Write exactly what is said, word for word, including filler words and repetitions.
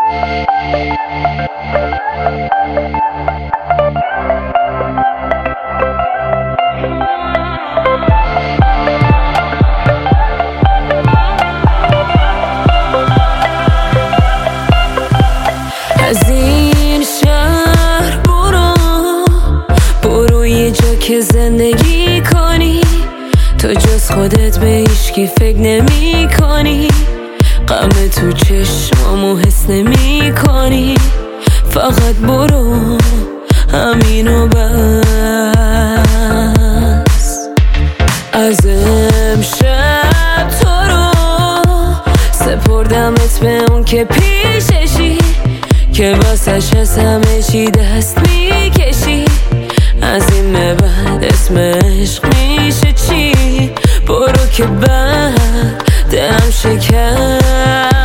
از این شهر برو برو یه جا که زندگی کنی، تو جز خودت به هیچکی فکر نمی کنی، غم تو چشمامو حس نمی کنی، فقط برو همینو بس. از امشب تو رو سپردمت به اون که پیششی، که واسش از همه چی دست میکشی، از این به بعد اسم عشق میشه چی؟ برو که بعد دلم شکست.